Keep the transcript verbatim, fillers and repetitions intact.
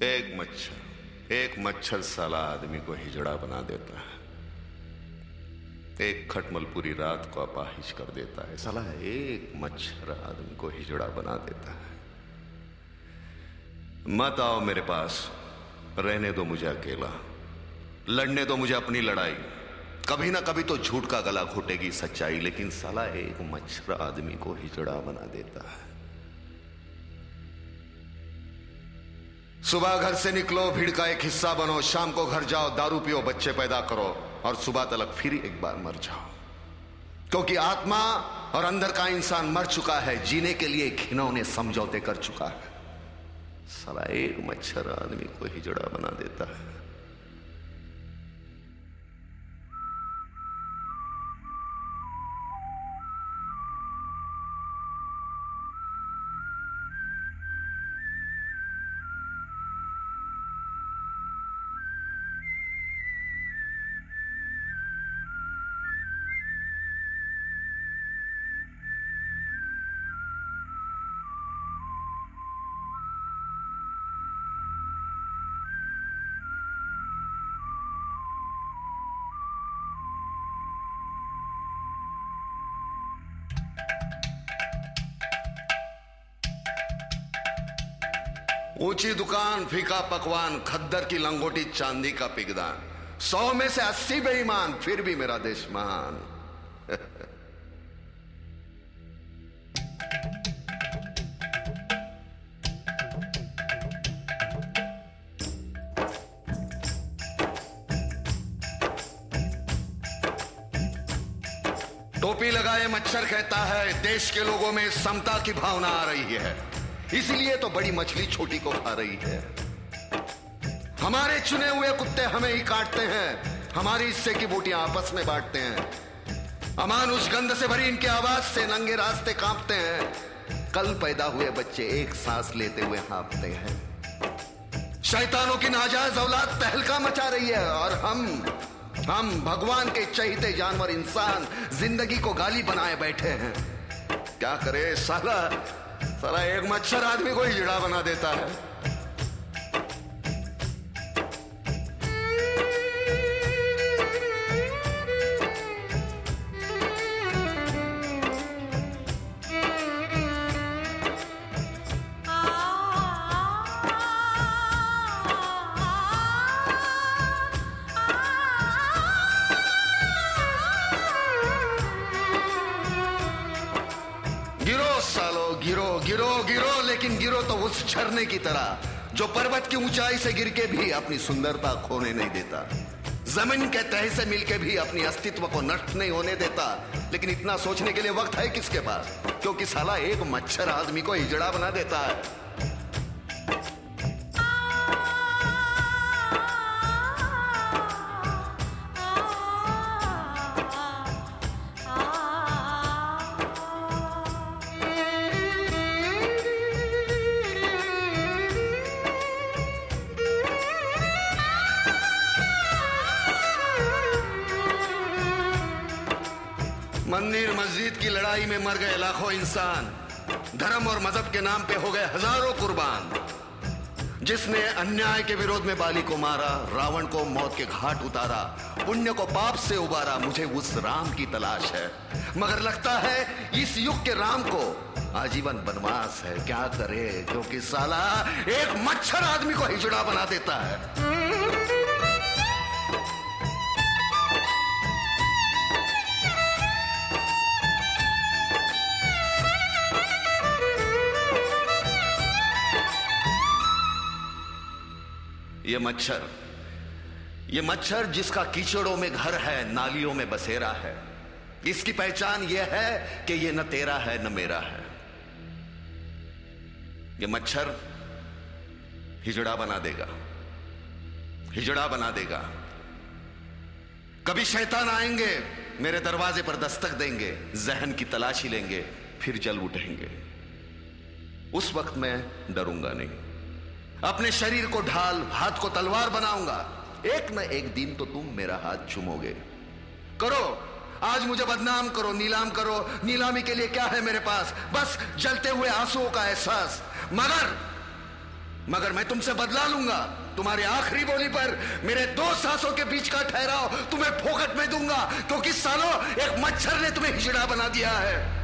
एक मच्छर एक मच्छर साला आदमी को हिजड़ा बना देता है। एक खटमल पूरी रात को अपाहिज कर देता है। साला एक मच्छर आदमी को हिजड़ा बना देता है। मत आओ मेरे पास, रहने दो मुझे अकेला, लड़ने दो मुझे अपनी लड़ाई। कभी ना कभी तो झूठ का गला घोटेगी सच्चाई, लेकिन साला एक मच्छर आदमी को हिजड़ा बना देता है। सुबह घर से निकलो, भीड़ का एक हिस्सा बनो, शाम को घर जाओ, दारू पियो, बच्चे पैदा करो और सुबह तलक फिर एक बार मर जाओ। क्योंकि आत्मा और अंदर का इंसान मर चुका है, जीने के लिए घिनौने समझौते कर चुका है। साला एक मच्छर आदमी को हिजड़ा बना देता है। ऊंची दुकान, फीका पकवान, खद्दर की लंगोटी, चांदी का पिगदान, सौ में से अस्सी बेईमान, फिर भी मेरा देश महान। टोपी लगाए मच्छर कहता है, देश के लोगों में समता की भावना आ रही है, इसलिए तो बड़ी मछली छोटी को खा रही है। हमारे चुने हुए कुत्ते हमें ही काटते हैं, हमारी हिस्से की बोटियां आपस में बांटते हैं। अमानुष गंध से भरी इनकी आवाज से नंगे रास्ते कांपते हैं। कल पैदा हुए बच्चे एक सांस लेते हुए हाँफते हैं। शैतानों की नाजायज औलाद तहलका मचा रही है और हम हम भगवान के चहीते जानवर इंसान जिंदगी को गाली बनाए बैठे हैं। क्या करे साला साला एक मच्छर आदमी को हिजड़ा बना देता है। गिरो सालो, गिरो गिरो गिरो, लेकिन गिरो तो उस झरने की तरह जो पर्वत की ऊंचाई से गिर के भी अपनी सुंदरता खोने नहीं देता, जमीन के तह से मिलके भी अपनी अस्तित्व को नष्ट नहीं होने देता। लेकिन इतना सोचने के लिए वक्त है किसके पास, क्योंकि साला एक मच्छर आदमी को हिजड़ा बना देता है। मंदिर मस्जिद की लड़ाई में मर गए लाखों इंसान, धर्म और मजहब के नाम पे हो गए हजारों कुर्बान। जिसने अन्याय के विरोध में बाली को मारा, रावण को मौत के घाट उतारा, पुण्य को पाप से उबारा, मुझे उस राम की तलाश है। मगर लगता है इस युग के राम को आजीवन वनवास है। क्या करे, क्योंकि साला एक मच्छर आदमी को हिजड़ा बना देता है। ये मच्छर ये मच्छर जिसका कीचड़ों में घर है, नालियों में बसेरा है, इसकी पहचान ये है कि ये न तेरा है न मेरा है। ये मच्छर हिजड़ा बना देगा, हिजड़ा बना देगा। कभी शैतान आएंगे, मेरे दरवाजे पर दस्तक देंगे, जहन की तलाशी लेंगे, फिर जल उठेंगे। उस वक्त मैं डरूंगा नहीं, अपने शरीर को ढाल, हाथ को तलवार बनाऊंगा। एक न एक दिन तो तुम मेरा हाथ चूमोगे। करो, आज मुझे बदनाम करो, नीलाम करो। नीलामी के लिए क्या है मेरे पास? बस जलते हुए आंसुओं का एहसास। मगर मगर मैं तुमसे बदला लूंगा। तुम्हारी आखिरी बोली पर मेरे दो सांसों के बीच का ठहराव तुम्हें फोकट में दूंगा, क्योंकि सालों एक मच्छर ने तुम्हें हिजड़ा बना दिया है।